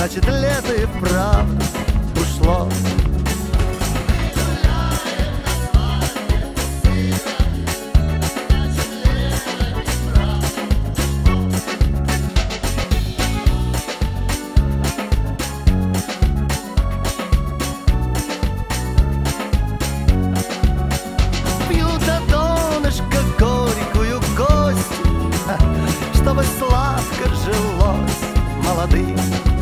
значит лето и вправду ушло. Чтобы сладко жилось молодым.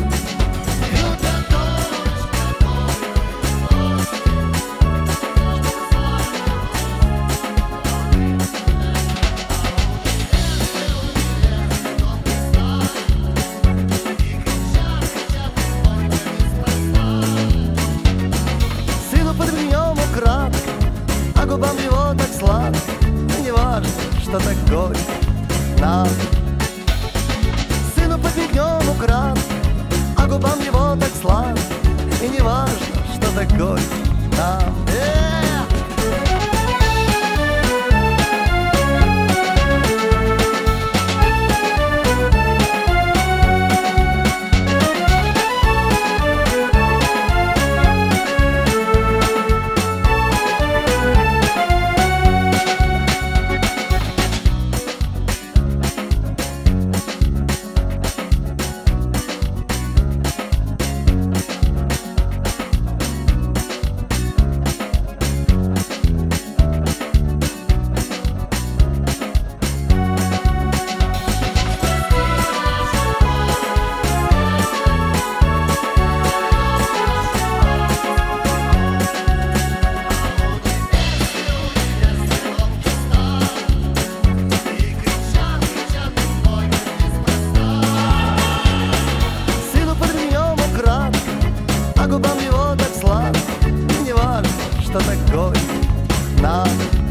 Сыну подмигнем украдкой, а губам его так сладко. Не важно, что так горько нам. Сыну подмигнем украдкой, а губам его так сладко. И не важно, что так горько нам. А губам его так сладко, и не важно, что так горько нам.